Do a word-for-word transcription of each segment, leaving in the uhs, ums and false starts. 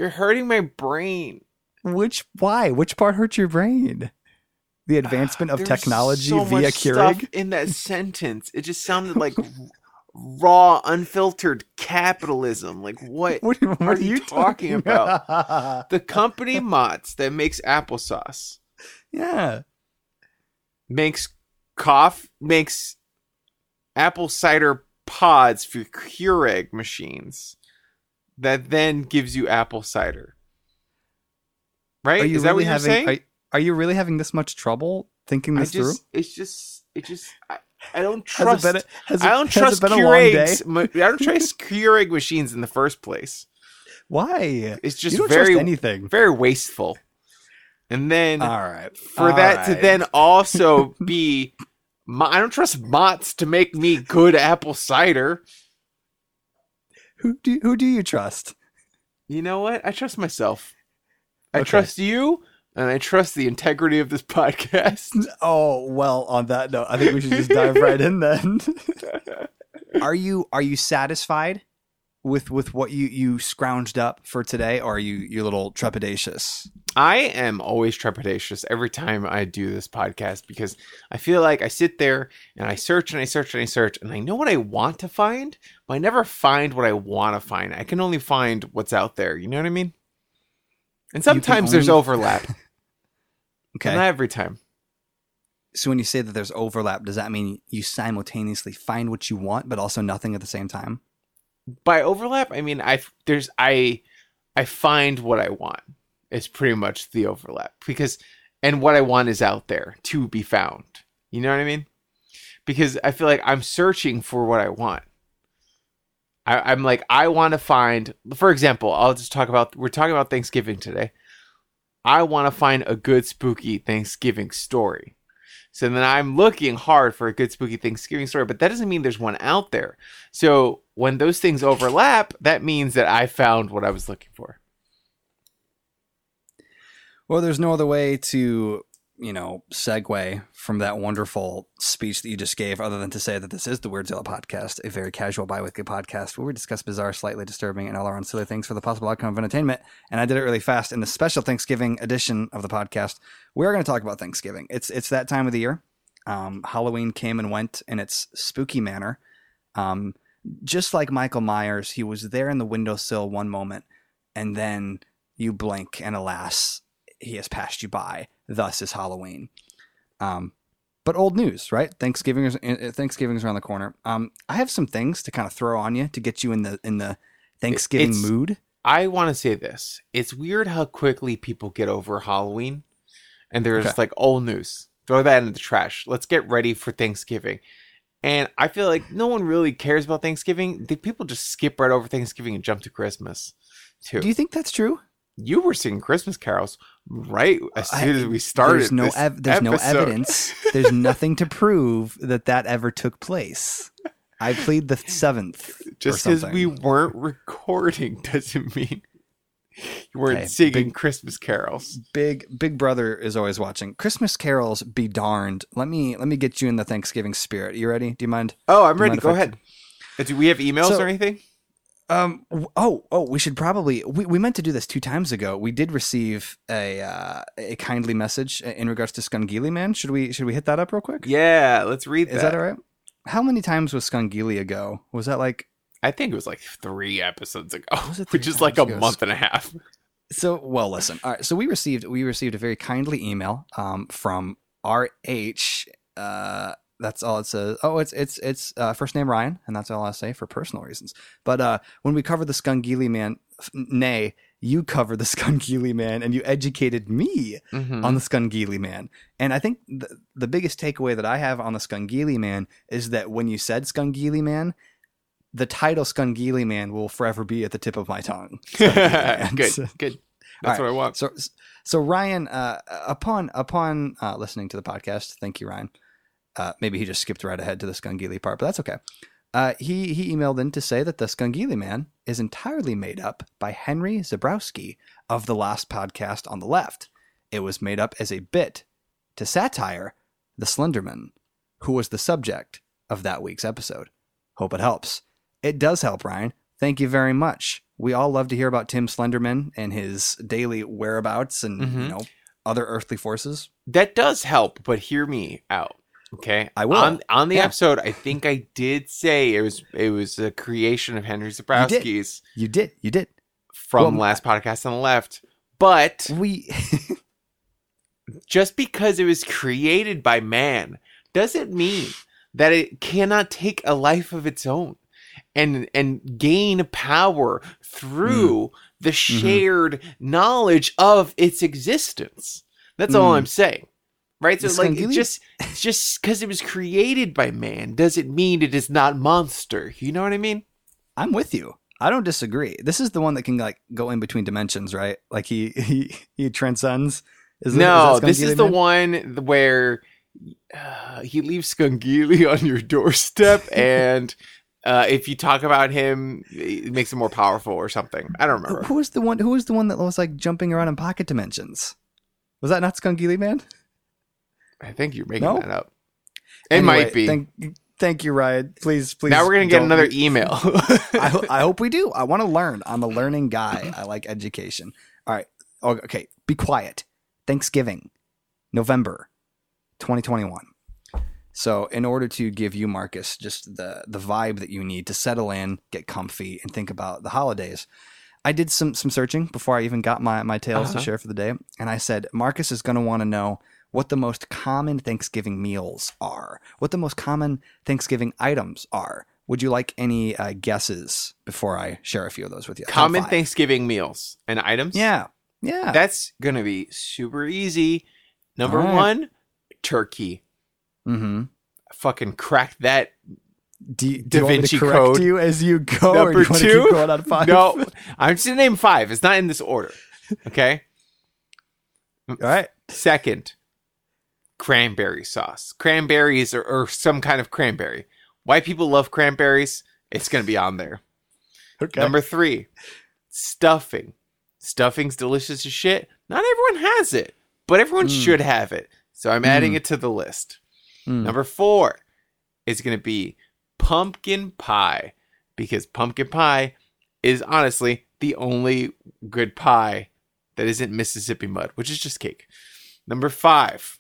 You're hurting my brain. Which why? Which part hurts your brain? The advancement of There's technology so via much Keurig? stuff in that sentence. It just sounded like raw, unfiltered capitalism. Like what, What, what are you talking about? about? The company Mott's that makes applesauce Yeah. makes cough makes apple cider pods for Keurig machines that then gives you apple cider. Right? Are you Is that really what you're having, saying? Are, are you really having this much trouble thinking I this just, through? it's just, it just, I, I don't Has it trust. been a- has it- I don't has it trust been a long day? Keurig's. ma- I don't trust Keurig machines in the first place. Why? It's just you don't very, trust anything. very wasteful. And then All right. for All that to right. then also be, Mo- I don't trust Mott's to make me good apple cider. Who do who do you trust? You know what? I trust myself. I Okay. trust you, and I trust the integrity of this podcast. Oh, well, on that note, I think we should just dive right in then. Are you are you satisfied with with what you you scrounged up for today, or are you you a little trepidatious? I am always trepidatious every time I do this podcast because I feel like I sit there and I search and I search and I search and I know what I want to find, but I never find what I want to find. I can only find what's out there. You know what I mean? And sometimes there's only- overlap. Okay. But not every time. So when you say that there's overlap, does that mean you simultaneously find what you want, but also nothing at the same time? By overlap, I mean I there's I I find what I want. It's pretty much the overlap because, and what I want is out there to be found. You know what I mean? Because I feel like I'm searching for what I want. I, I'm like, I want to find, for example, I'll just talk about, we're talking about Thanksgiving today. I want to find a good spooky Thanksgiving story. So then I'm looking hard for a good spooky Thanksgiving story, but that doesn't mean there's one out there. So when those things overlap, that means that I found what I was looking for. Well, there's no other way to, you know, segue from that wonderful speech that you just gave other than to say that this is the Weirdzilla podcast, a very casual bi-weekly podcast where we discuss bizarre, slightly disturbing, and all around silly things for the possible outcome of entertainment. And I did it really fast in the special Thanksgiving edition of the podcast. We're going to talk about Thanksgiving. It's it's that time of the year. Um, Halloween came and went in its spooky manner. Um, just like Michael Myers, he was there in the windowsill one moment, and then you blink, and alas, he has passed you by. Thus is Halloween. Um, but old news, right? Thanksgiving is Thanksgiving is around the corner. Um, I have some things to kind of throw on you to get you in the in the Thanksgiving It's- mood. I want to say this. It's weird how quickly people get over Halloween and they're just Okay. like, old news. Throw that in the trash. Let's get ready for Thanksgiving. And I feel like no one really cares about Thanksgiving. The people just skip right over Thanksgiving and jump to Christmas too. Do you think that's true? You were singing Christmas carols right as I- soon as we started. There's no this ev- there's no episode. evidence. There's nothing to prove that that ever took place. I plead the seventh. Just or because something. we weren't recording doesn't mean you weren't Okay, singing big- Christmas carols. Big Big Brother is always watching. Christmas carols be darned. Let me let me get you in the Thanksgiving spirit. You ready? Do you mind? Oh, I'm Do you ready. mind if Go I- ahead. Uh, Do we have emails So- or anything? Um. w- Oh. Oh. We should probably. We, we meant to do this two times ago. We did receive a uh, a kindly message in regards to Skungili Man. Should we Should we hit that up real quick? Yeah, let's read that. Is that all right? How many times was Skungili ago? Was that like? I think it was like three episodes ago, Was it which three is like a times ago? month and a half. So well, listen. All right. So we received we received a very kindly email um from R H. Uh, that's all it says. Oh, it's it's it's uh, first name Ryan, and that's all I say for personal reasons. But uh, when we covered the Skungili Man, f- nay, you covered the Skungili Man, and you educated me Mhm. on the Skungili Man. And I think the, the biggest takeaway that I have on the Skungili Man is that when you said Skungili Man, the title Skungili Man will forever be at the tip of my tongue. Skungili Man. good, So- good. That's All what I want. So, so Ryan, uh, upon upon uh, listening to the podcast, thank you, Ryan. Uh, maybe he just skipped right ahead to the Skungili part, but that's okay. Uh, he he emailed in to say that the Skungili Man is entirely made up by Henry Zabrowski of the last podcast on the left. It was made up as a bit to satire the Slenderman, who was the subject of that week's episode. Hope it helps. It does help, Ryan. Thank you very much. We all love to hear about Tim Slenderman and his daily whereabouts and Mhm. you know other earthly forces. That does help, but hear me out. Okay, I will. On on the Yeah. episode, I think I did say it was it was a creation of Henry Zabrowski's You did. You did. from Well, last podcast on the left. But We. just because it was created by man doesn't mean that it cannot take a life of its own and and gain power through Mm. the shared knowledge of its existence. That's all Mm. I'm saying. Right? So The like it Skangili? just just because it was created by man doesn't mean it is not monster. You know what I mean? I'm with you. I don't disagree. This is the one that can like go in between dimensions, right? Like he he he transcends. Is it- No, is that this Skangili is the Man? one where uh, he leaves Skangili on your doorstep, and uh, if you talk about him, it makes him more powerful or something. I don't remember. Who was the one? Who was the one that was like jumping around in pocket dimensions? Was that not Skangili Man? I think you're making No? that up. It Anyway, might be. Thank, thank you, Ryan. Please, please. Now we're gonna get don't- another email. I, ho- I hope we do. I want to learn. I'm a learning guy. I like education. All right. Oh, okay. Be quiet. Thanksgiving, November, twenty twenty-one. So, in order to give you, Marcus, just the the vibe that you need to settle in, get comfy, and think about the holidays, I did some some searching before I even got my my tales Uh-huh. to share for the day, and I said Marcus is going to want to know what the most common Thanksgiving meals are, what the most common Thanksgiving items are. Would you like any uh, guesses before I share a few of those with you? Top Common five. Thanksgiving meals and items. Yeah, yeah. That's gonna be super easy. Number All right. one, turkey. mm-hmm. Fucking crack that. Do, you- do Da you want me Vinci to correct Code. you as you go, or do Number you want to two, keep going on five? no, I'm just gonna name five. It's not in this order. Okay. All right. Second, cranberry sauce. Cranberries or, or some kind of cranberry. White people love cranberries. It's going to be on there. Okay. Number three, stuffing. Stuffing's delicious as shit. Not everyone has it, but everyone Mm. should have it. So I'm adding Mm. it to the list. Mm. Number four is going to be pumpkin pie, because pumpkin pie is honestly the only good pie that isn't Mississippi mud, which is just cake. Number five.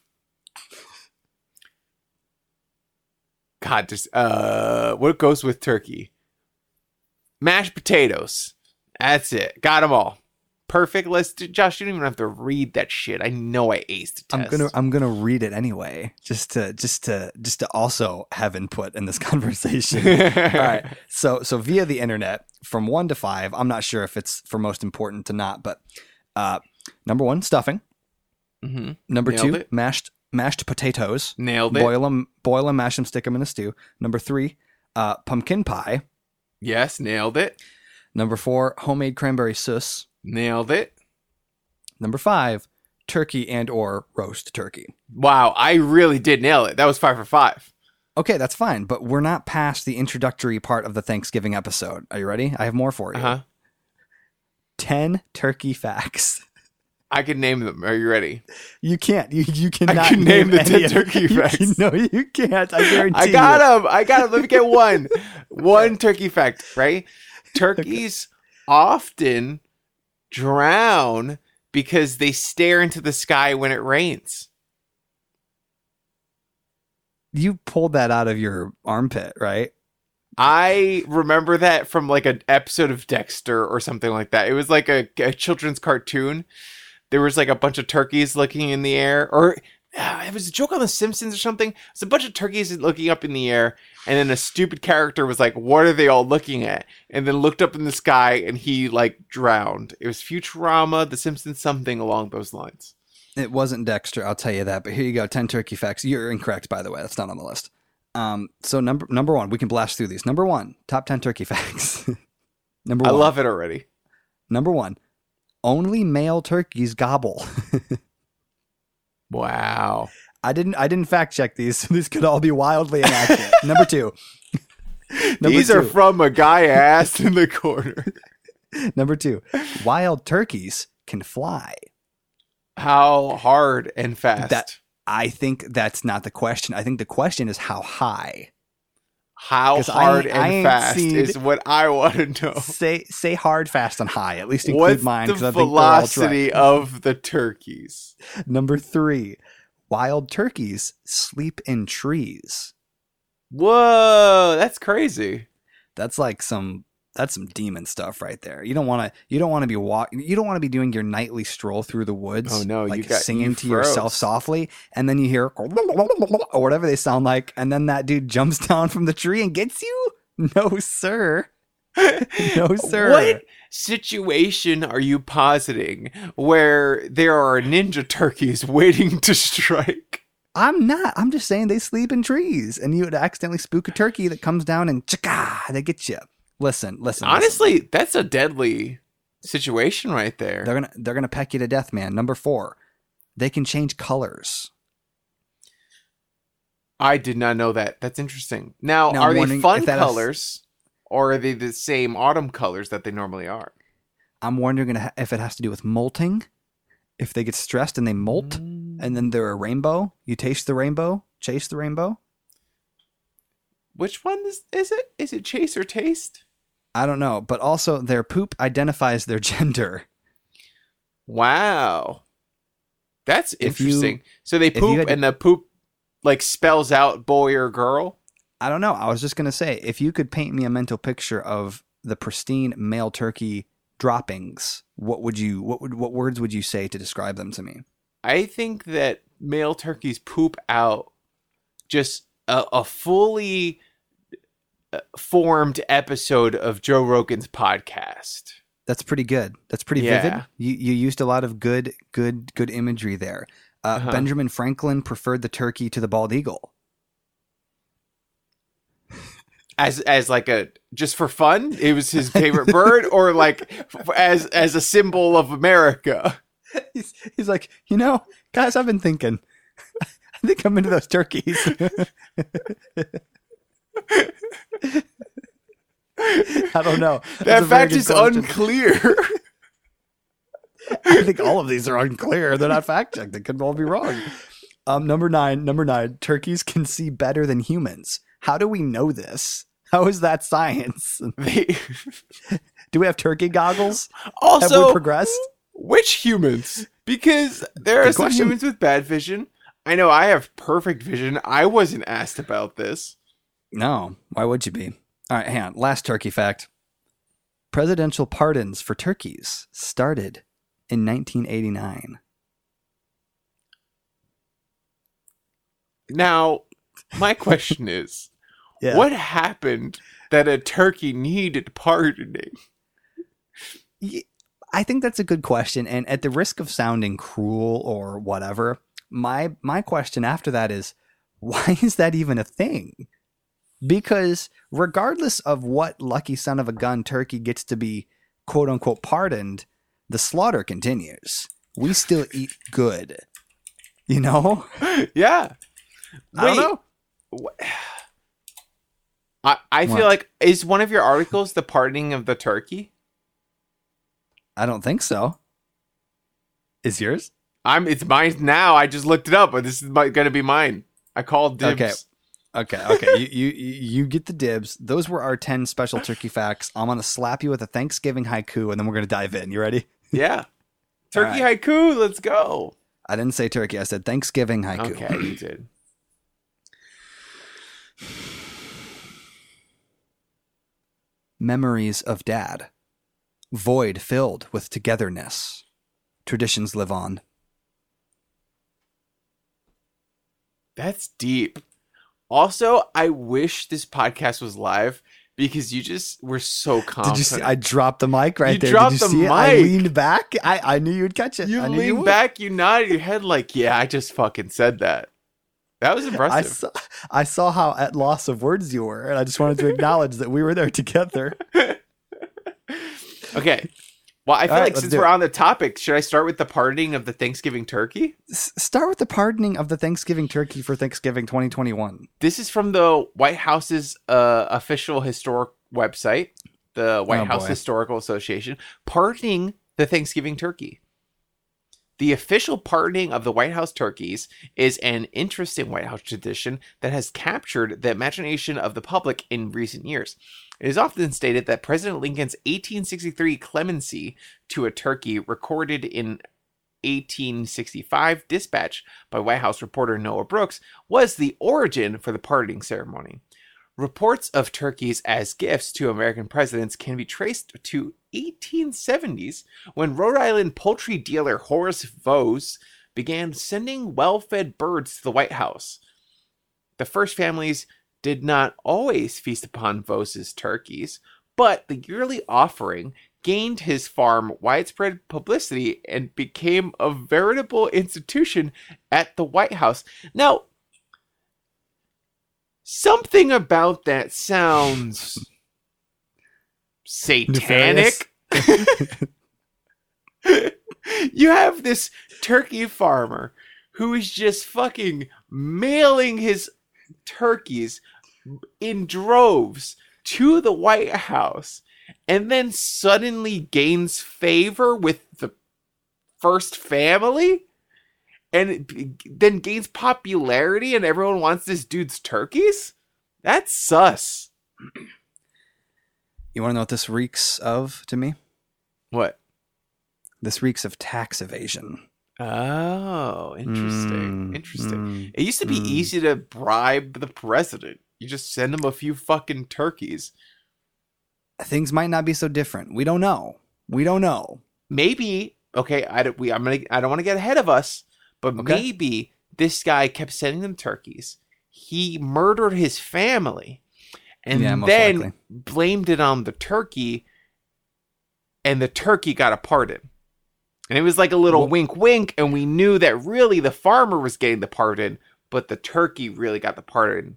God, just uh, what goes with turkey? Mashed potatoes. That's it. Got them all. Perfect list. Josh, you don't even have to read that shit. I know I aced the test. I'm gonna I'm gonna read it anyway, just to just to just to also have input in this conversation. All right. So so via the internet, from one to five, I'm not sure if it's for most important to not, but uh, number one, stuffing. Mm-hmm. Number Nailed two, it. mashed mashed potatoes. Nailed it. Boil them, boil them, mash them, stick them in a stew. Number three, uh, pumpkin pie. Yes, nailed it. Number four, homemade cranberry sauce. Nailed it. Number five, turkey and or roast turkey. Wow, I really did nail it. That was five for five. Okay, that's fine, but we're not past the introductory part of the Thanksgiving episode. Are you ready? I have more for you. Uh huh. ten turkey facts. I can name them. Are you ready? You can't. You you cannot can name the any ten of- turkey you- facts. No, you can't. I guarantee I got you. them. I got them. Let me get one. One turkey fact, right? Turkeys often drown because they stare into the sky when it rains. You pulled that out of your armpit, right? I remember that from like an episode of Dexter or something like that. It was like a, a children's cartoon. There was like a bunch of turkeys looking in the air, or uh, it was a joke on The Simpsons or something. It was a bunch of turkeys looking up in the air, and then a stupid character was like, "What are they all looking at?" And then looked up in the sky, and he like drowned. It was Futurama, The Simpsons, something along those lines. It wasn't Dexter, I'll tell you that. But here you go, ten turkey facts. You're incorrect, by the way. That's not on the list. Um, so number number one, we can blast through these. Number one, top ten turkey facts. number I one. love it already. Number one, only male turkeys gobble. Wow. I didn't I didn't fact check these, so these could all be wildly inaccurate. Number two. Number These are two. from a guy I asked in the corner. Number two, wild turkeys can fly. How hard and fast? That- I think that's not the question. I think the question is how high. How 'Cause I hard ain't- I and ain't fast seen- is what I want to know. Say say hard, fast, and high. At least include What's mine the because I think they're all velocity right. of the turkeys? Number three, wild turkeys sleep in trees. Whoa, that's crazy. That's like some that's some demon stuff right there. You don't want to you don't want to be walk you don't want to be doing your nightly stroll through the woods. Oh, no, you like got- singing you to yourself froze. softly, and then you hear or whatever they sound like, and then that dude jumps down from the tree and gets you. No, sir. No, sir. What situation are you positing where there are ninja turkeys waiting to strike? I'm not. I'm just saying they sleep in trees, and you would accidentally spook a turkey that comes down and chaka, they get you. Listen, listen. Honestly, listen. that's a deadly situation right there. they're gonna they're gonna peck you to death, man. Number four, they can change colors. I did not know that. That's interesting. Now, Now, are I'm they wondering fun if that has- colors, or are they the same autumn colors that they normally are? I'm wondering if it has to do with molting. If they get stressed and they molt, Mm. and then they're a rainbow. You taste the rainbow, chase the rainbow. Which one is, is it? Is it chase or taste? I don't know, but also their poop identifies their gender. Wow. That's If you- interesting. So they if you poop had to- and the poop like spells out boy or girl? I don't know. I was just gonna say, if you could paint me a mental picture of the pristine male turkey droppings, what would you what would what words would you say to describe them to me? I think that male turkeys poop out just a, a fully uh, formed episode of Joe Rogan's podcast. That's pretty good. That's pretty Yeah. vivid. You you used a lot of good good good imagery there. Uh, Uh-huh. Benjamin Franklin preferred the turkey to the bald eagle. As as like a just for fun, it was his favorite bird, or like f- as as a symbol of America. He's, he's like, you know, guys, I've been thinking. I think I'm into those turkeys. I don't know. That's a That very fact good is question. unclear. I think all of these are unclear. They're not fact checked. They could all be wrong. Um, number nine. Number nine. Turkeys can see better than humans. How do we know this? How is that science? They- Do we have turkey goggles? Have also, we progressed? which humans? Because there are Good some question. humans with bad vision. I know I have perfect vision. I wasn't asked about this. No. Why would you be? All right, hang on. Last turkey fact. Presidential pardons for turkeys started in nineteen eighty-nine. Now, my question is, Yeah. what happened that a turkey needed pardoning? Ye- I think that's a good question, and at the risk of sounding cruel or whatever, my my question after that is, why is that even a thing? Because regardless of what lucky son of a gun turkey gets to be quote unquote pardoned, the slaughter continues. We still eat good, you know. Yeah. I don't Wait. know. Wh- I, I feel What? like, is one of your articles the pardoning of the turkey? I don't think so. Is yours? I'm. It's mine now. I just looked it up, but this is going to be mine. I called dibs. Okay. Okay, okay. you, you you get the dibs. Those were our ten special turkey facts. I'm gonna slap you with a Thanksgiving haiku, and then we're gonna dive in. You ready? Yeah. Turkey All haiku. Let's go. I didn't say turkey. I said Thanksgiving haiku. Okay, you did. Memories of dad. Void filled with togetherness. Traditions live on. That's deep. Also, I wish this podcast was live because you just were so confident. Did you see? I dropped the mic right You there. dropped Did you the see it? I mic. leaned back. I, I knew you'd catch it. You I knew you leaned would. back, you nodded your head like, yeah, I just fucking said that. That was I impressive. saw, I saw how at loss of words you were, and I just wanted to acknowledge that we were there together. Okay. Well, I feel All right, like let's since do we're it. on the topic, should I start with the pardoning of the Thanksgiving turkey? S- start with the pardoning of the Thanksgiving turkey for Thanksgiving twenty twenty-one. This is from the White House's uh, official historic website, the White Oh, House boy. Historical Association, pardoning the Thanksgiving turkey. The official pardoning of the White House turkeys is an interesting White House tradition that has captured the imagination of the public in recent years. It is often stated that President Lincoln's eighteen sixty-three clemency to a turkey, recorded in eighteen sixty-five dispatch by White House reporter Noah Brooks, was the origin for the pardoning ceremony. Reports of turkeys as gifts to American presidents can be traced to eighteen seventies, when Rhode Island poultry dealer Horace Vose began sending well-fed birds to the White House. The first families did not always feast upon Vose's turkeys, but the yearly offering gained his farm widespread publicity and became a veritable institution at the White House. Now, something about that sounds satanic. You have this turkey farmer who is just fucking mailing his turkeys in droves to the White House, and then suddenly gains favor with the first family, and then gains popularity, and everyone wants this dude's turkeys? That's sus. You want to know what this reeks of to me? What? This reeks of tax evasion. Oh, interesting. Mm, interesting. mm, It used to be mm. easy to bribe the president. You just send him a few fucking turkeys. Things might not be so different. We don't know. We don't know. Maybe, okay, I don't, we, I'm gonna, I don't want to get ahead of us, but Okay. maybe this guy kept sending them turkeys. He murdered his family and Yeah, most then likely. blamed it on the turkey, and the turkey got a pardon. And it was like a little Well- wink wink, and we knew that really the farmer was getting the pardon, but the turkey really got the pardon.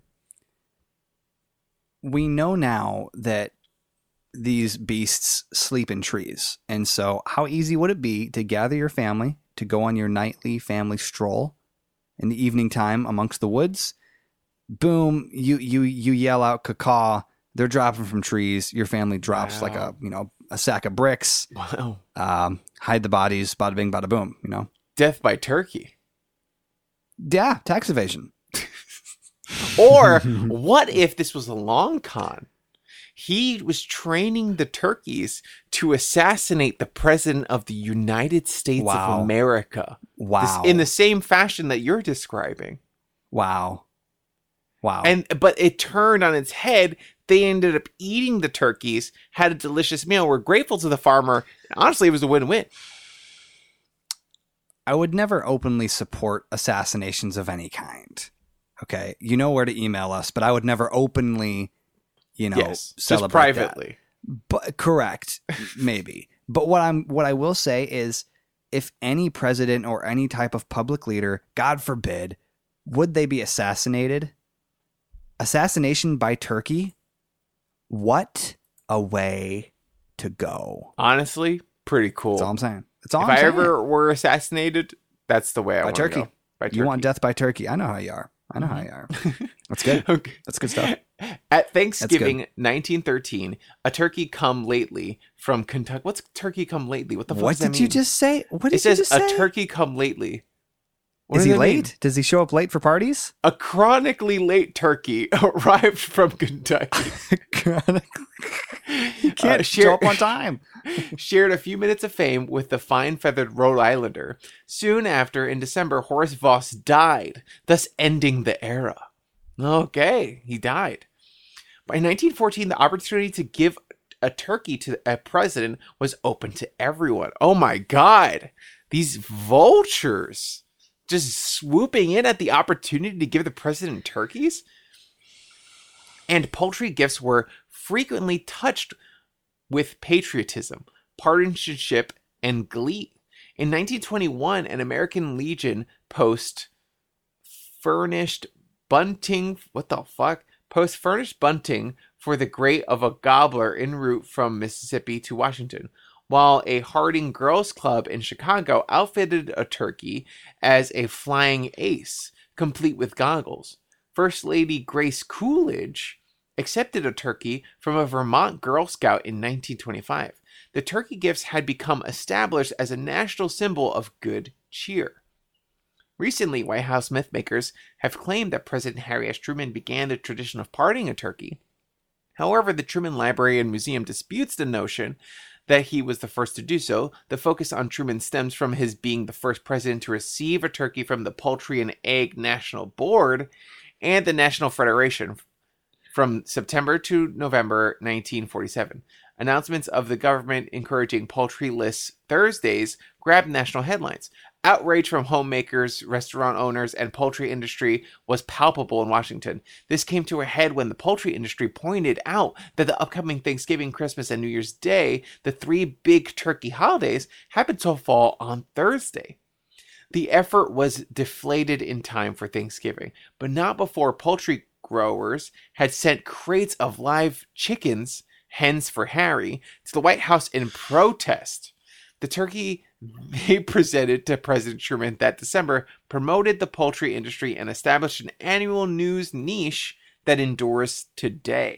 We know now that these beasts sleep in trees. And so how easy would it be to gather your family to go on your nightly family stroll in the evening time amongst the woods? Boom, you you you yell out cacaw, they're dropping from trees, your family drops Wow. like a, you know, a sack of bricks. Wow. Um, hide the bodies, bada bing, bada boom, you know. Death by turkey. Yeah, tax evasion. Or what if this was a long con? He was training the turkeys to assassinate the president of the United States Wow. of America. Wow. This, in the same fashion that you're describing. Wow. Wow. And but it turned on its head. They ended up eating the turkeys, had a delicious meal, were grateful to the farmer. Honestly, it was a win-win. I would never openly support assassinations of any kind. Okay. You know where to email us, but I would never openly, you know, Yes, just celebrate privately. that. But correct. Maybe. But what I'm what I will say is, if any president or any type of public leader, God forbid, would they be assassinated? Assassination by turkey? What a way to go. Honestly, pretty cool. That's all I'm saying. That's all if I'm I saying. ever were assassinated, that's the way I By want to turkey. go. By turkey. You want death by turkey. I know how you are. I know how you are. That's good. Okay. That's good stuff. At Thanksgiving nineteen thirteen, a turkey come lately from Kentucky. What's turkey come lately? What the fuck What does that did you mean? just say? What did It says you just a say? turkey come lately. What Is does he that mean? late? Does he show up late for parties? A chronically late turkey arrived from Kentucky. You can't Uh, show share- up on time. Shared a few minutes of fame with the fine-feathered Rhode Islander. Soon after, in December, Horace Voss died, thus ending the era. Okay, he died. By nineteen fourteen, the opportunity to give a turkey to a president was open to everyone. Oh my God. These vultures just swooping in at the opportunity to give the president turkeys? And poultry gifts were frequently touched with patriotism, partisanship, and glee. In nineteen twenty-one, an American Legion post furnished bunting. What the fuck? Post furnished bunting for the grate of a gobbler en route from Mississippi to Washington, while a Harding Girls Club in Chicago outfitted a turkey as a flying ace, complete with goggles. First Lady Grace Coolidge accepted a turkey from a Vermont Girl Scout in nineteen twenty-five. The turkey gifts had become established as a national symbol of good cheer. Recently, White House mythmakers have claimed that President Harry S. Truman began the tradition of pardoning a turkey. However, the Truman Library and Museum disputes the notion that he was the first to do so. The focus on Truman stems from his being the first president to receive a turkey from the Poultry and Egg National Board and the National Federation from September to November nineteen forty-seven. Announcements of the government encouraging poultry-less Thursdays grabbed national headlines. Outrage from homemakers, restaurant owners, and poultry industry was palpable in Washington. This came to a head when the poultry industry pointed out that the upcoming Thanksgiving, Christmas, and New Year's Day, the three big turkey holidays, happened to fall on Thursday. The effort was deflated in time for Thanksgiving, but not before poultry growers had sent crates of live chickens, hens for Harry, to the White House in protest. The turkey they presented to President Truman that December promoted the poultry industry and established an annual news niche that endures today.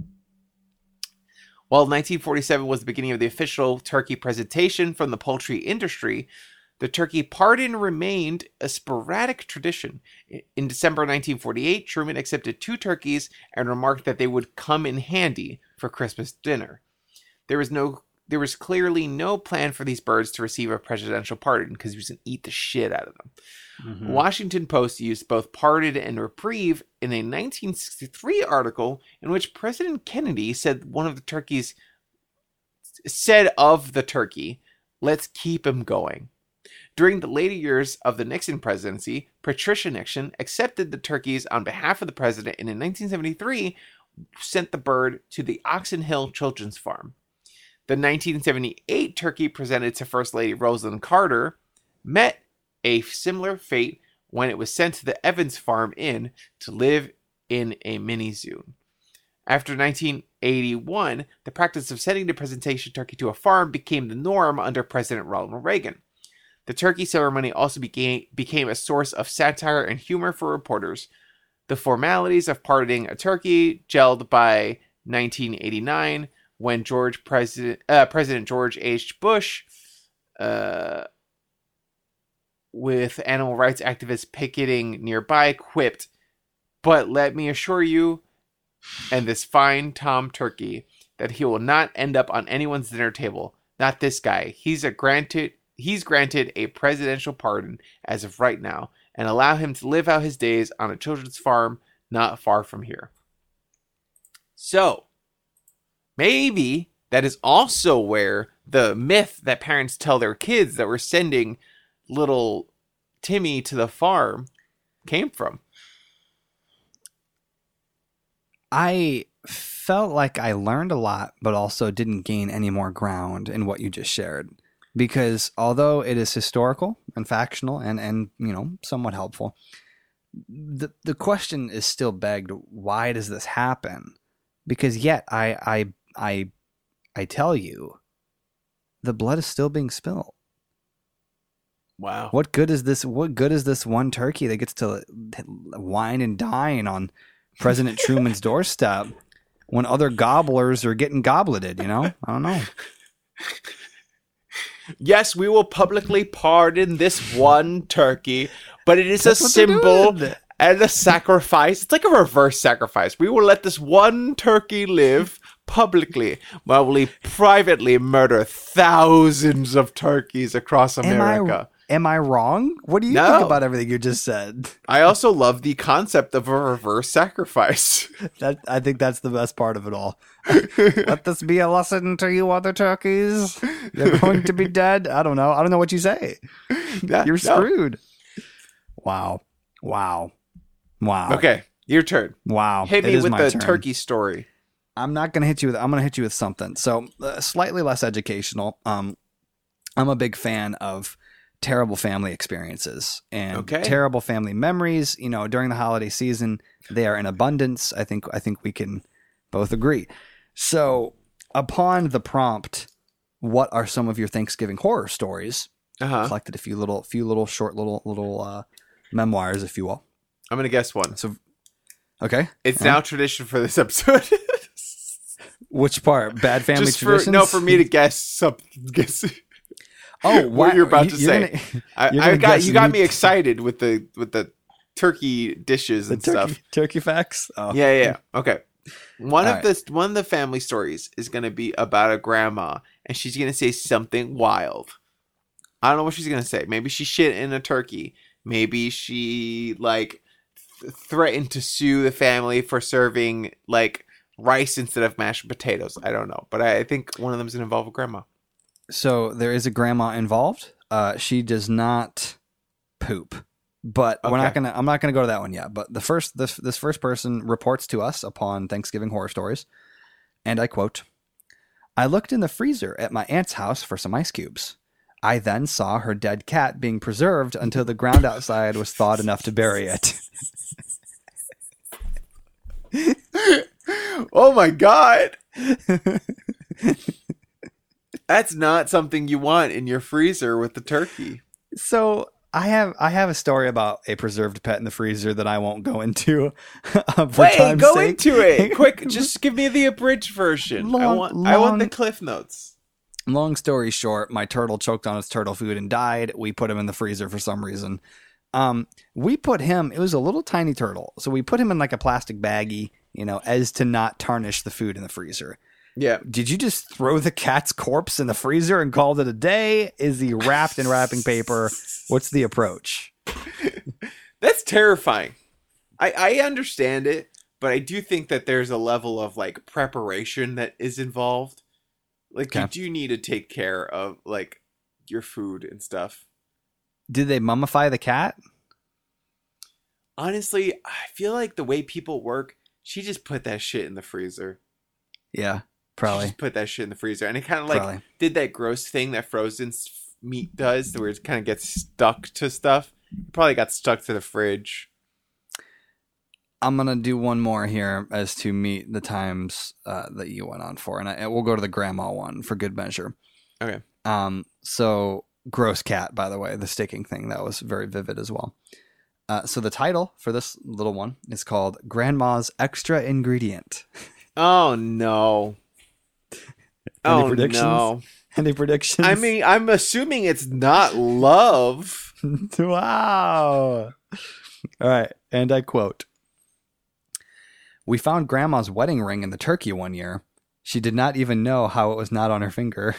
While nineteen forty-seven was the beginning of the official turkey presentation from the poultry industry, the turkey pardon remained a sporadic tradition. In December nineteen forty-eight, Truman accepted two turkeys and remarked that they would come in handy for Christmas dinner. There was no There was clearly no plan for these birds to receive a presidential pardon because he was going to eat the shit out of them. Mm-hmm. Washington Post used both pardon and reprieve in a nineteen sixty-three article in which President Kennedy said one of the turkeys said of the turkey, "Let's keep him going." During the later years of the Nixon presidency, Patricia Nixon accepted the turkeys on behalf of the president and in nineteen seventy-three sent the bird to the Oxon Hill Children's Farm. The nineteen seventy-eight turkey presented to First Lady Rosalind Carter met a similar fate when it was sent to the Evans Farm Inn to live in a mini zoo. After nineteen eighty-one, the practice of sending the presentation turkey to a farm became the norm under President Ronald Reagan. The turkey ceremony also became, became a source of satire and humor for reporters. The formalities of pardoning a turkey gelled by nineteen eighty-nine, when George President uh, President George H. Bush, uh, with animal rights activists picketing nearby, quipped, "But let me assure you, and this fine Tom turkey, that he will not end up on anyone's dinner table. Not this guy. He's a granted he's granted a presidential pardon as of right now, and allow him to live out his days on a children's farm not far from here." So, maybe that is also where the myth that parents tell their kids that we're sending little Timmy to the farm came from. I felt like I learned a lot, but also didn't gain any more ground in what you just shared. Because although it is historical and factional and, and you know, somewhat helpful, the the question is still begged, why does this happen? Because yet I I I I tell you, the blood is still being spilled. Wow. What good is this what good is this one turkey that gets to wine and dine on President Truman's doorstep when other gobblers are getting gobleted, you know? I don't know. Yes, we will publicly pardon this one turkey, but it is That's a symbol doing. and a sacrifice. It's like a reverse sacrifice. We will let this one turkey live publicly while we privately murder thousands of turkeys across America. Am I, am I wrong? What do you No. think about everything you just said? I also love the concept of a reverse sacrifice. That I think that's the best part of it all. Let this be a lesson to you other turkeys. You're going to be dead. I don't know. I don't know what you say. Yeah, You're no. screwed. Wow. Wow. Wow. Okay, your turn. Wow. Hit It me is with my the turn. turkey story. I'm not going to hit you with, I'm going to hit you with something. So uh, slightly less educational. Um, I'm a big fan of terrible family experiences and Okay. terrible family memories. You know, during the holiday season, they are in abundance. I think, I think we can both agree. So upon the prompt, what are some of your Thanksgiving horror stories? Uh-huh. Collected a few little, few little short, little, little, uh, memoirs, if you will. I'm going to guess one. So, okay. It's Yeah. now tradition for this episode. Which part? Bad family Just for, traditions? no, for me to guess something. Guess. Oh, what why, you're about you, to you're say. Gonna, I, you're I gonna got guess you got me meat- excited with the with the turkey dishes The and turkey, stuff. turkey facts. Oh. Yeah, yeah. yeah. Okay. One All of right. the one of the family stories is going to be about a grandma, and she's going to say something wild. I don't know what she's going to say. Maybe she shit in a turkey. Maybe she like th- threatened to sue the family for serving like rice instead of mashed potatoes. I don't know, but I, I think one of them is going to involve a grandma. So there is a grandma involved. Uh, she does not poop, but we're not Okay. gonna. I'm not gonna go to that one yet. But the first, this this first person reports to us upon Thanksgiving horror stories, and I quote: "I looked in the freezer at my aunt's house for some ice cubes. I then saw her dead cat being preserved until the ground outside was thawed enough to bury it." Oh my god. That's not something you want in your freezer with the turkey. So I have I have a story about a preserved pet in the freezer that I won't go into. uh, for Wait, time's go sake. into it. Quick, just give me the abridged version. I Long- want I want the long- cliff notes. Long story short, my turtle choked on its turtle food and died. We put him in the freezer for some reason. Um, we put him, it was a little tiny turtle. So we put him in like a plastic baggie, you know, as to not tarnish the food in the freezer. Yeah. Did you just throw the cat's corpse in the freezer and called it a day? Is he wrapped in wrapping paper? What's the approach? That's terrifying. I I understand it, but I do think that there's a level of like preparation that is involved. Like you Okay. do need to take care of like your food and stuff. Did they mummify the cat? Honestly, I feel like the way people work, she just put that shit in the freezer. Yeah, She probably. just put that shit in the freezer, and it kind of like Probably. did that gross thing that frozen s- meat does, where it kind of gets stuck to stuff. It probably got stuck to the fridge. I'm going to do one more here as to meet the times uh, that you went on for. And, I, and we'll go to the grandma one for good measure. Okay. Um, so, gross cat, by the way, the sticking thing, that was very vivid as well. Uh, so, the title for this little one is called Grandma's Extra Ingredient. Oh no. Any Oh predictions? no. Any predictions? I mean, I'm assuming it's not love. Wow. All right. And I quote: "We found Grandma's wedding ring in the turkey one year. She did not even know how it was not on her finger."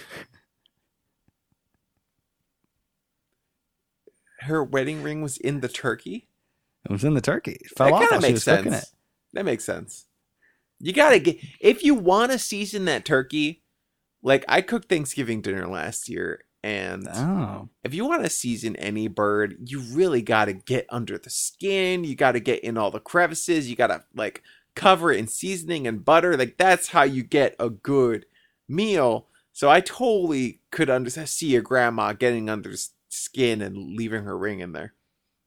Her wedding ring was in the turkey. It was in the turkey. It fell That off kind while of she makes was sense. cooking it. That makes sense. You gotta get if you want to season that turkey. Like I cooked Thanksgiving dinner last year, and Oh. if you want to season any bird, you really got to get under the skin. You got to get in all the crevices. You got to like cover it in seasoning and butter. Like that's how you get a good meal. So I totally could under- see a grandma getting under the skin and leaving her ring in there.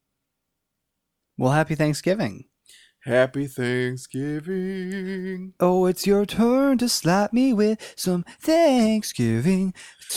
Well, happy Thanksgiving. Happy Thanksgiving. Oh, it's your turn to slap me with some Thanksgiving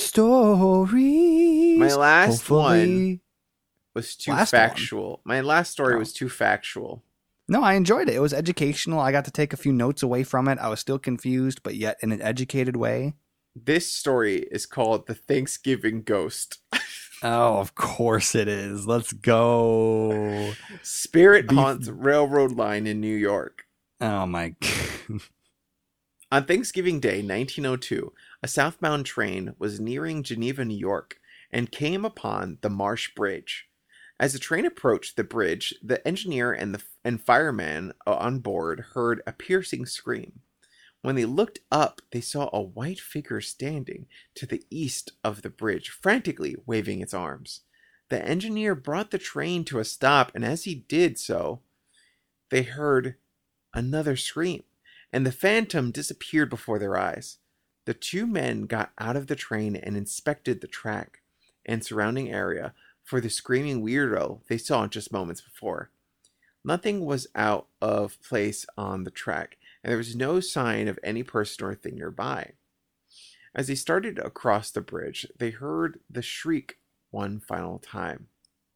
stories. My last one Hopefully- was too Last one? factual. My last story Oh. was too factual. No, I enjoyed it. It was educational. I got to take a few notes away from it. I was still confused, but yet in an educated way. This story is called The Thanksgiving Ghost. Oh, of course it is. Let's go. Spirit Beef- haunts railroad line in New York. Oh my god. On Thanksgiving Day, nineteen oh two, a southbound train was nearing Geneva, New York, and came upon the Marsh Bridge. As the train approached the bridge, the engineer and the and fireman on board heard a piercing scream. When they looked up, they saw a white figure standing to the east of the bridge, frantically waving its arms. The engineer brought the train to a stop, and as he did so, they heard another scream, and the phantom disappeared before their eyes. The two men got out of the train and inspected the track and surrounding area for the screaming weirdo they saw just moments before. Nothing was out of place on the track, and there was no sign of any person or thing nearby. As they started across the bridge, they heard the shriek one final time.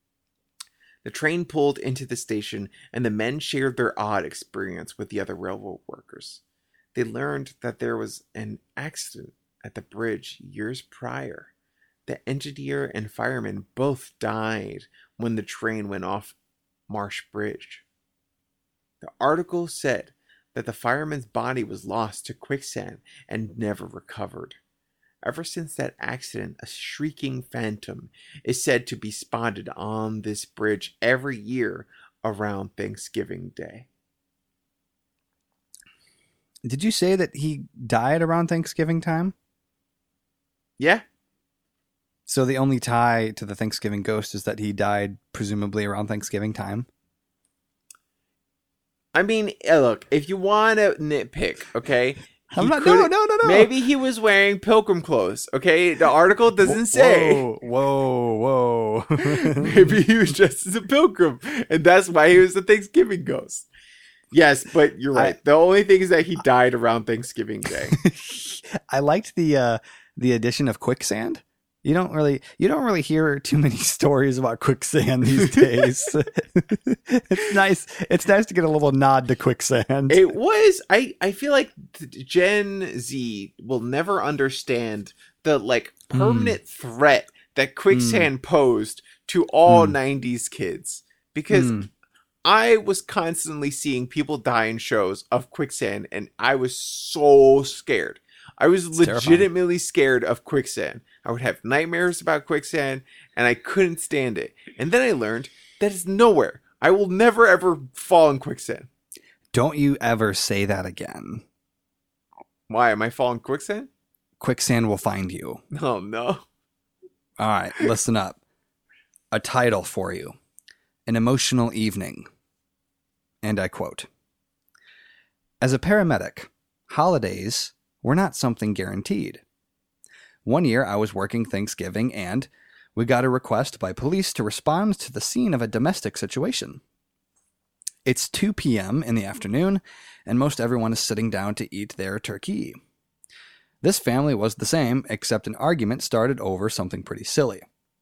The train pulled into the station, and the men shared their odd experience with the other railroad workers. They learned that there was an accident at the bridge years prior. the engineer and fireman both died when the train went off Marsh Bridge. The article said that the fireman's body was lost to quicksand and never recovered. Ever since that accident, a shrieking phantom is said to be spotted on this bridge every year around Thanksgiving Day. Did you say that he died around Thanksgiving time? Yeah. So the only tie to the Thanksgiving ghost is that he died presumably around Thanksgiving time? I mean, eh, look, if you want to nitpick, okay? I'm he not, no, no, no, no. Maybe he was wearing pilgrim clothes, okay? The article doesn't say. Whoa, whoa. Maybe he was dressed as a pilgrim, and that's why he was a Thanksgiving ghost. Yes, but you're right. I, the only thing is that he died around Thanksgiving Day. I liked the uh, the addition of quicksand. You don't really you don't really hear too many stories about quicksand these days. It's nice. It's nice to get a little nod to quicksand. It was. I, I feel like Gen Z will never understand the like permanent mm. threat that quicksand mm. posed to all mm. nineties kids, because mm. I was constantly seeing people die in shows of quicksand, and I was so scared. I was it's legitimately terrifying. Scared of quicksand. I would have nightmares about quicksand, and I couldn't stand it. And then I learned that it's nowhere. I will never, ever fall in quicksand. Don't you ever say that again. Why? Am I falling quicksand? Quicksand will find you. Oh, no. All right, listen up. A title for you. An Emotional Evening. And I quote, "As a paramedic, holidays were not something guaranteed. One year I was working Thanksgiving and we got a request by police to respond to the scene of a domestic situation. It's two p.m. in the afternoon and most everyone is sitting down to eat their turkey. This family was the same, except an argument started over something pretty silly.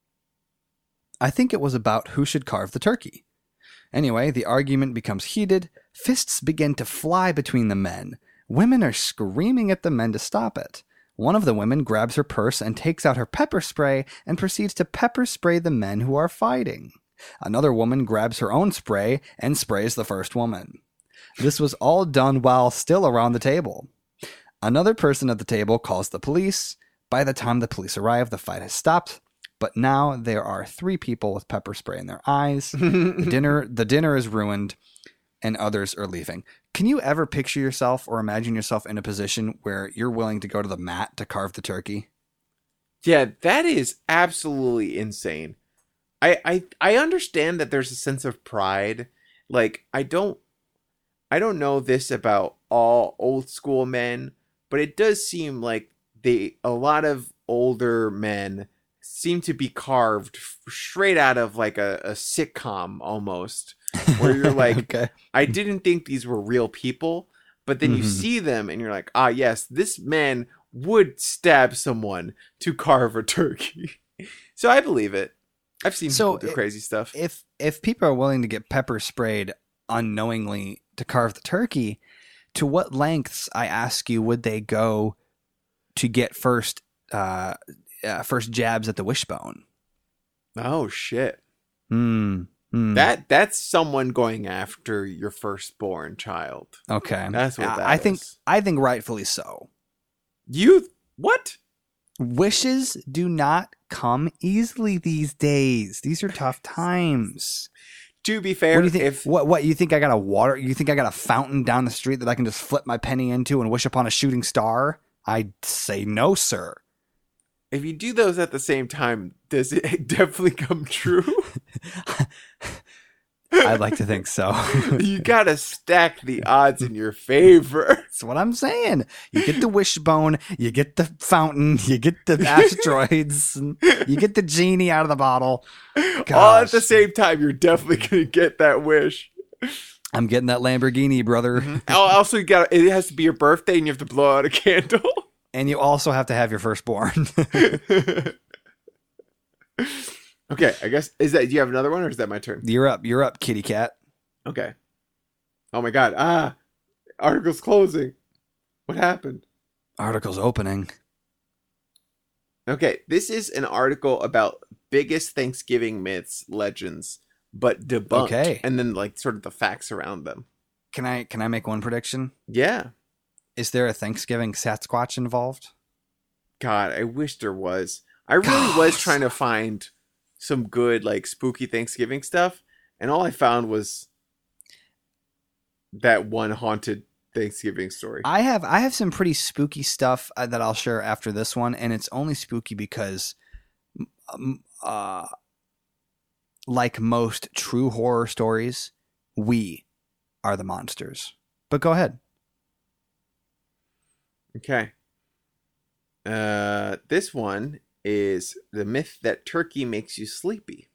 I think it was about who should carve the turkey. Anyway, the argument becomes heated, fists begin to fly between the men. Women are screaming at the men to stop it. One of the women grabs her purse and takes out her pepper spray and proceeds to pepper spray the men who are fighting. Another woman grabs her own spray and sprays the first woman. This was all done while still around the table. Another person at the table calls the police. By the time the police arrive, the fight has stopped, but now there are three people with pepper spray in their eyes. the dinner, the dinner is ruined, and others are leaving. Can you ever picture yourself or imagine yourself in a position where you're willing to go to the mat to carve the turkey? Yeah, that is absolutely insane. I, I I understand that there's a sense of pride. Like, I don't I don't know this about all old school men, but it does seem like they a lot of older men seem to be carved straight out of like a, a sitcom almost, where you're like, okay. I didn't think these were real people, but then mm-hmm. you see them and you're like, ah, yes, this man would stab someone to carve a turkey. So I believe it. I've seen so people do crazy stuff. If if people are willing to get pepper sprayed unknowingly to carve the turkey, to what lengths, I ask you, would they go to get first uh, uh, first jabs at the wishbone? Oh shit! Hmm. Mm. That that's someone going after your firstborn child. Okay, that's what that I is. think. I think rightfully so. You what? Wishes do not come easily these days. These are tough times. To be fair, what do you think? If, what what you think? I got a water? You think I got a fountain down the street that I can just flip my penny into and wish upon a shooting star? I'd say no, sir. If you do those at the same time, does it definitely come true? I'd like to think so. You gotta stack the odds in your favor. That's what I'm saying. You get the wishbone, you get the fountain, you get the asteroids, and you get the genie out of the bottle. Gosh. All at the same time, you're definitely gonna get that wish. I'm getting that Lamborghini, brother. Mm-hmm. Also, you got it has to be your birthday, and you have to blow out a candle. And you also have to have your firstborn. Okay, I guess, is that, do you have another one or is that my turn? You're up. You're up, kitty cat. Okay. Oh my God. Ah, article's closing. What happened? Article's opening. Okay, this is an article about biggest Thanksgiving myths, legends, but debunked, Okay. and then like sort of the facts around them. Can I can I make one prediction? Yeah. Is there a Thanksgiving Sasquatch involved? God, I wish there was. I really was trying to find some good like spooky Thanksgiving stuff, and all I found was that one haunted Thanksgiving story. I have I have some pretty spooky stuff uh, that I'll share after this one, and it's only spooky because, um, uh, like most true horror stories, we are the monsters. But go ahead. Okay. Uh, this one is the myth that turkey makes you sleepy.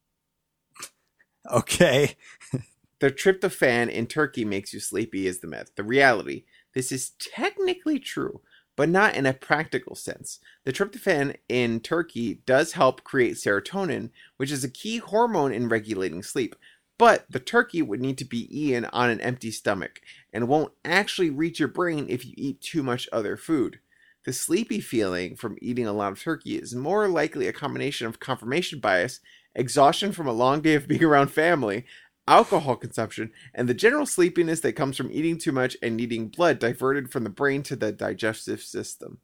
Okay. The tryptophan in turkey makes you sleepy is the myth. The reality, this is technically true, but not in a practical sense. The tryptophan in turkey does help create serotonin, which is a key hormone in regulating sleep. But the turkey would need to be eaten on an empty stomach and won't actually reach your brain if you eat too much other food. The sleepy feeling from eating a lot of turkey is more likely a combination of confirmation bias, exhaustion from a long day of being around family, alcohol consumption, and the general sleepiness that comes from eating too much and needing blood diverted from the brain to the digestive system.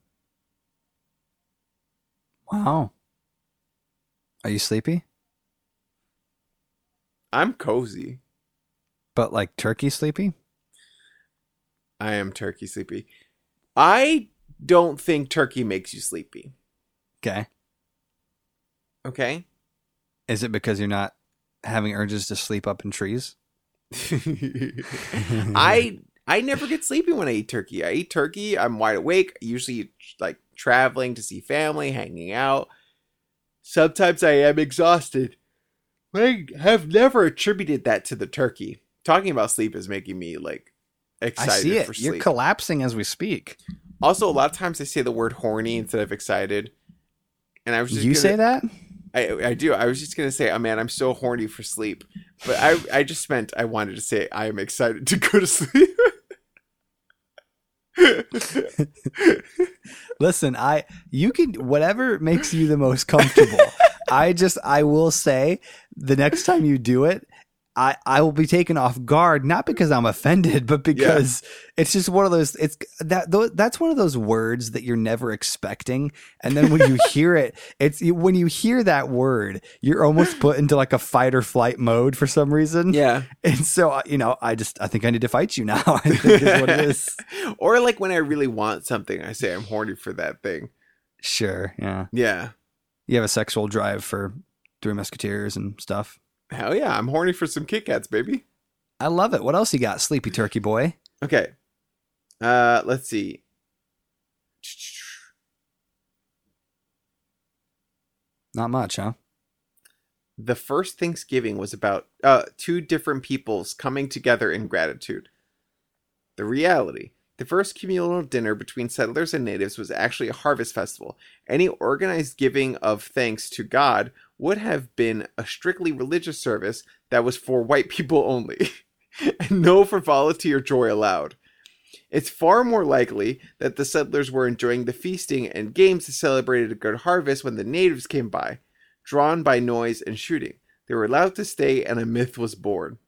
Wow. Are you sleepy? I'm cozy. But like turkey sleepy? I am turkey sleepy. I don't think turkey makes you sleepy. Okay. Okay? Is it because you're not having urges to sleep up in trees? I I never get sleepy when I eat turkey. I eat turkey, I'm wide awake, usually like traveling to see family, hanging out. Sometimes I am exhausted. But I have never attributed that to the turkey. Talking about sleep is making me like excited I see it. for sleep. You're collapsing as we speak. Also, a lot of times I say the word horny instead of excited. And I was just You gonna, say that? I I do. I was just gonna say, oh man, I'm so horny for sleep. But I I just meant I wanted to say I am excited to go to sleep. Listen, I you can whatever makes you the most comfortable. I just I will say the next time you do it, I, I will be taken off guard, not because I'm offended, but because yeah. it's just one of those, it's that, that's one of those words that you're never expecting. And then when you hear it, it's when you hear that word, you're almost put into like a fight or flight mode for some reason. Yeah. And so, you know, I just, I think I need to fight you now. I think is what it is. Or like when I really want something, I say I'm horny for that thing. Sure. Yeah. Yeah. You have a sexual drive for Three Musketeers and stuff. Hell yeah, I'm horny for some Kit Kats, baby. I love it. What else you got, Sleepy Turkey Boy? Okay. Uh, let's see. Not much, huh? The first Thanksgiving was about uh, two different peoples coming together in gratitude. The reality. The first communal dinner between settlers and natives was actually a harvest festival. Any organized giving of thanks to God would have been a strictly religious service that was for white people only, and no frivolity or joy allowed. It's far more likely that the settlers were enjoying the feasting and games that celebrated a good harvest when the natives came by, drawn by noise and shooting. They were allowed to stay, and a myth was born.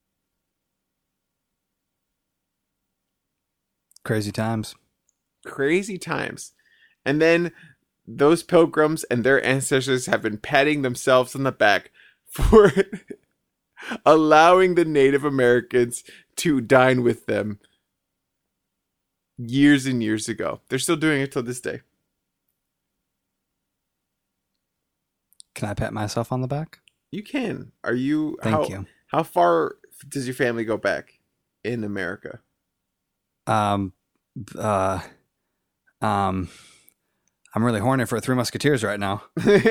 Crazy times. Crazy times. And then those pilgrims and their ancestors have been patting themselves on the back for allowing the Native Americans to dine with them years and years ago. They're still doing it till this day. Can I pat myself on the back? You can. Are you? Thank how, you. How far does your family go back in America? Um, uh, um, I'm really horny for Three Musketeers right now.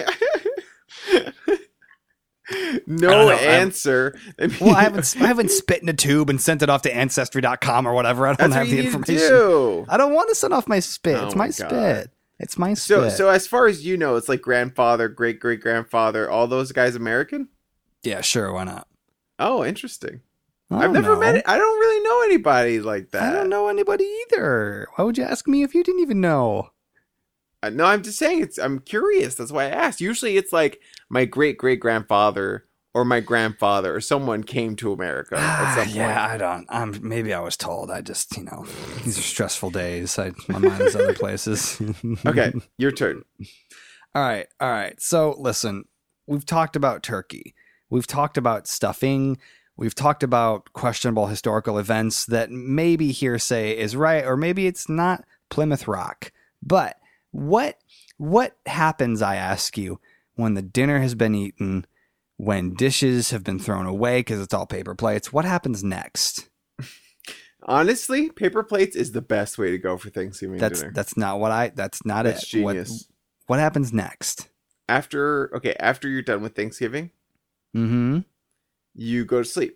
No answer. I mean, well, I haven't I haven't spit in a tube and sent it off to ancestry dot com or whatever. I don't That's have what the you information. Do. I don't want to send off my spit. Oh it's my, my spit. It's my spit. So, so as far as you know, it's like grandfather, great great grandfather, all those guys American? Yeah, sure. Why not? Oh, interesting. I I've never know. met. I don't really know anybody like that. I don't know anybody either. Why would you ask me if you didn't even know? Uh, No, I'm just saying it's. I'm curious. That's why I asked. Usually, it's like my great great grandfather or my grandfather or someone came to America at some point. Yeah, I don't. I'm maybe I was told. I just, you know, these are stressful days. I, my mind is other places. Okay, your turn. All right, all right. So listen, we've talked about turkey. We've talked about stuffing. We've talked about questionable historical events that maybe hearsay is right, or maybe it's not Plymouth Rock. But what what happens, I ask you, when the dinner has been eaten, when dishes have been thrown away because it's all paper plates? What happens next? Honestly, paper plates is the best way to go for Thanksgiving That's dinner. that's not what I. That's not That's it. genius. What, what happens next? After okay, after you're done with Thanksgiving, Mm-hmm. you go to sleep.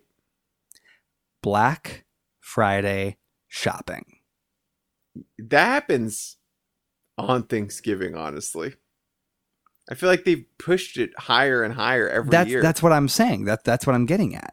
Black Friday shopping. That happens on Thanksgiving, honestly. I feel like they've pushed it higher and higher every That's year. that's what I'm saying. That that's what I'm getting at.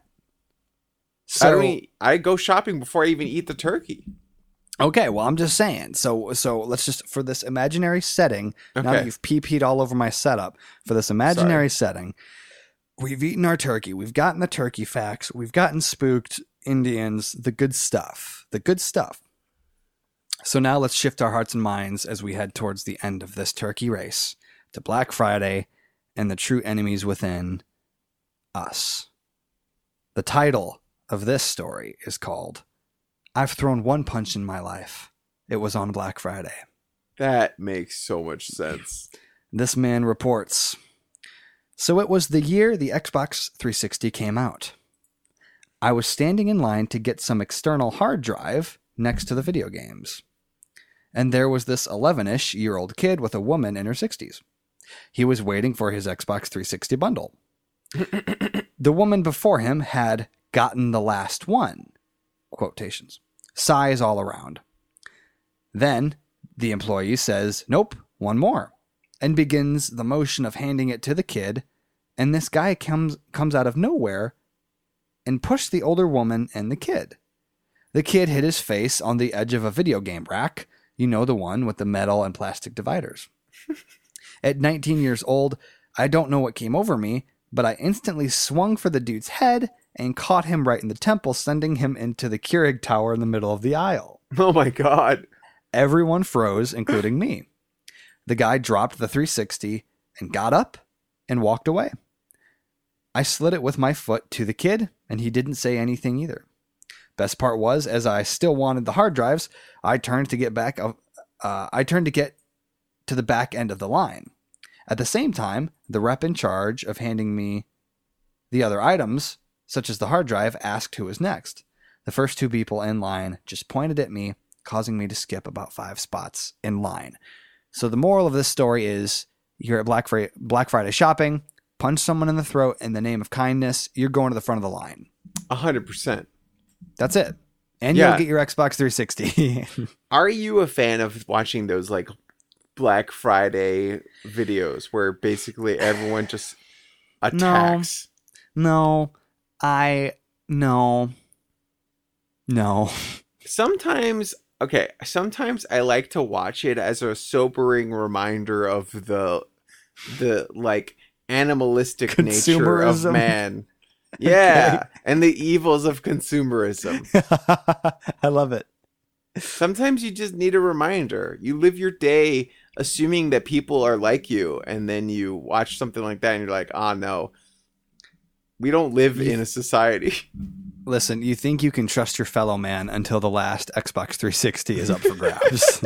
I don't So eat, I go shopping before I even eat the turkey. okay, well I'm just saying. So so let's just for this imaginary setting. Now that Okay. you've P P'd all over my setup for this imaginary setting, we've eaten our turkey. We've gotten the turkey facts. We've gotten spooked Indians. The good stuff. The good stuff. So now let's shift our hearts and minds as we head towards the end of this turkey race to Black Friday and the true enemies within us. The title of this story is called I've Thrown One Punch in My Life. It was on Black Friday. That makes so much sense. This man reports, so it was the year the Xbox three sixty came out. I was standing in line to get some external hard drive next to the video games. And there was this eleven-ish year old kid with a woman in her sixties. He was waiting for his Xbox three sixty bundle. The woman before him had gotten the last one. Quotations. Sighs all around. Then the employee says, nope, one more, and begins the motion of handing it to the kid, and this guy comes comes out of nowhere and pushed the older woman and the kid. The kid hit his face on the edge of a video game rack, you know, the one with the metal and plastic dividers. At nineteen years old, I don't know what came over me, but I instantly swung for the dude's head and caught him right in the temple, sending him into the Keurig Tower in the middle of the aisle. Oh my god. Everyone froze, including me. The guy dropped the three sixty and got up and walked away. I slid it with my foot to the kid, and he didn't say anything either. Best part was, as I still wanted the hard drives, I turned to get back. Uh, I turned to get to the back end of the line. At the same time, the rep in charge of handing me the other items, such as the hard drive, asked who was next. The first two people in line just pointed at me, causing me to skip about five spots in line. So the moral of this story is, you're at Black Friday, Black Friday shopping, punch someone in the throat in the name of kindness, you're going to the front of the line. A hundred percent. That's it. And Yeah. you'll get your Xbox three sixty. Are you a fan of watching those like Black Friday videos where basically everyone just attacks? No, I, no, no. Sometimes, okay, sometimes I like to watch it as a sobering reminder of the the like animalistic nature of Consumerism. man. Yeah, and the evils of consumerism. I love it. Sometimes you just need a reminder. You live your day assuming that people are like you, and then you watch something like that and you're like, oh no, we don't live in a society. Listen, you think you can trust your fellow man until the last Xbox three sixty is up for grabs.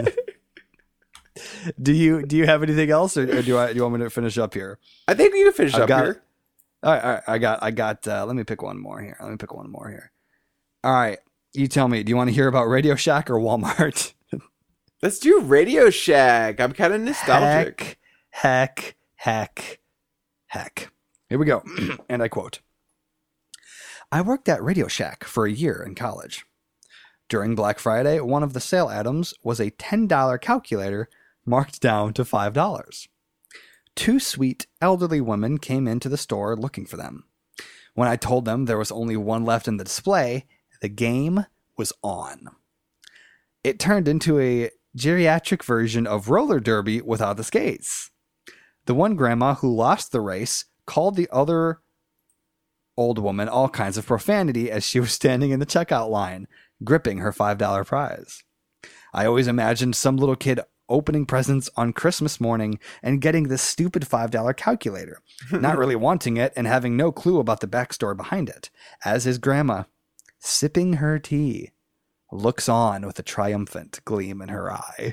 do you do you have anything else, or, or do I do you want me to finish up here? I think we need to finish I've up got- here. All right, all right, I got I got. Uh, let me pick one more here. Let me pick one more here. All right, you tell me. Do you want to hear about Radio Shack or Walmart? Let's do Radio Shack. I'm kind of nostalgic. Heck, heck, heck, heck. Here we go. And I quote, I worked at Radio Shack for a year in college. During Black Friday, one of the sale items was a ten dollars calculator marked down to five dollars. Two sweet elderly women came into the store looking for them. When I told them there was only one left in the display, the game was on. It turned into a geriatric version of roller derby without the skates. The one grandma who lost the race called the other old woman all kinds of profanity as she was standing in the checkout line, gripping her five dollar prize. I always imagined some little kid opening presents on Christmas morning and getting this stupid five dollar calculator, not really wanting it and having no clue about the backstory behind it, as his grandma, sipping her tea, looks on with a triumphant gleam in her eye.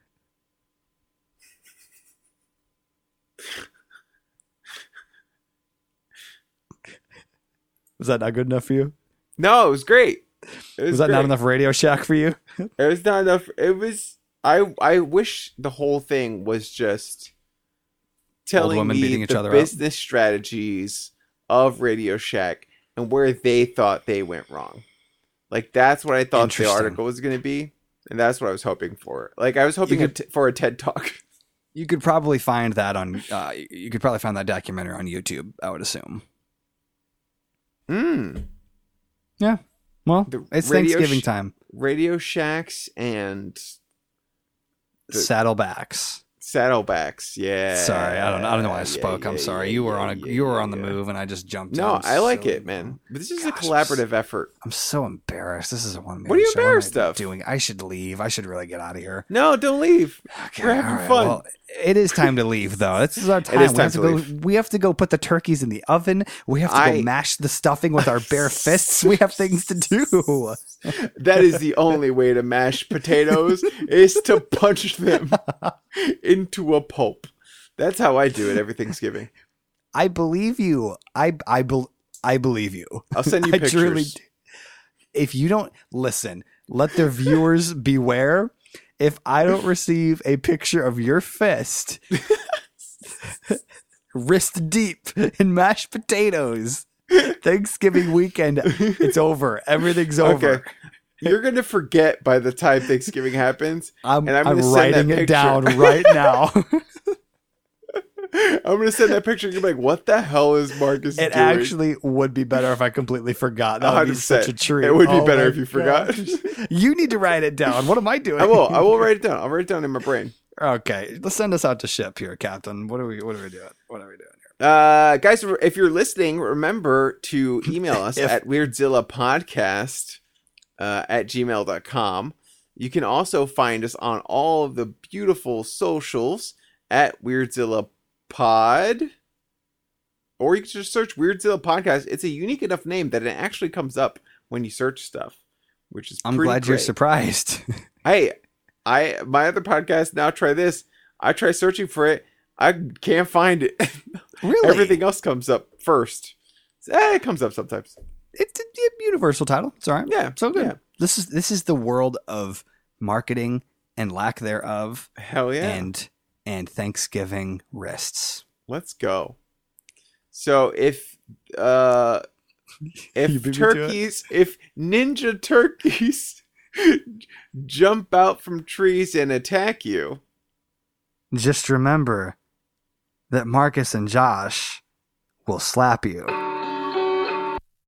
Was that not good enough for you? No, it was great. It was, was that great. not enough Radio Shack for you? It was not enough. It was. I I wish the whole thing was just telling me the business strategies of Radio Shack and where they thought they went wrong. Like, that's what I thought the article was going to be, and that's what I was hoping for. Like, I was hoping could, a t- for a TED Talk. You could probably find that on. Uh, you could probably find that documentary on YouTube, I would assume. Hmm. Yeah. Well, the it's Thanksgiving sh- time. Radio Shacks and the Saddlebacks. Saddlebacks, yeah. Sorry, I don't. I don't know why I spoke. Yeah, I'm yeah, sorry. Yeah, you were on a. Yeah, you were on the move, and I just jumped. No, in. I like so, it, man. But this is gosh, a collaborative I'm, effort. I'm so embarrassed. This is a one. What are you embarrassed of? Doing? I should leave. I should really get out of here. No, don't leave. Okay, We're having right, fun. Well, it is time to leave, though. This is our time. It is we time have to, to go. leave. We have to go put the turkeys in the oven. We have to I... go mash the stuffing with our bare fists. We have things to do. That is the only way to mash potatoes is to punch them into a pulp. That's how I do it every Thanksgiving. I believe you. I I, be, I believe you. I'll send you pictures. Truly, if you don't listen, let the viewers beware. If I don't receive a picture of your fist, wrist deep in mashed potatoes, Thanksgiving weekend, it's over. Every's over. Okay. You're going to forget by the time Thanksgiving happens. I'm, and I'm, I'm send writing that it down right now. I'm going to send that picture and you're like, what the hell is Marcus it doing? It actually would be better if I completely forgot. That would be such a treat. It would be oh better if you gosh. forgot. You need to write it down. What am I doing? I will. I will write it down. I'll write it down in my brain. Okay. Let's send us out to ship here, Captain. What are we, what are we doing? What are we doing here? Uh, guys, if you're listening, remember to email us if, at weirdzillapodcast uh, at gmail dot com. You can also find us on all of the beautiful socials at Weirdzilla Pod, or you can just search Weirdzilla Podcast. It's a unique enough name that it actually comes up when you search stuff, which is I'm pretty glad great. You're surprised. Hey, I my other podcast, Now Try This, I try searching for it, I can't find it. Really? Everything else comes up first. Eh, it comes up sometimes. It's a, a universal title. It's all right. Yeah, so good. Yeah. This is this is the world of marketing and lack thereof. Hell yeah. And and Thanksgiving wrists. Let's go. So if uh if turkeys, if ninja turkeys jump out from trees and attack you, just remember that Marcus and Josh will slap you.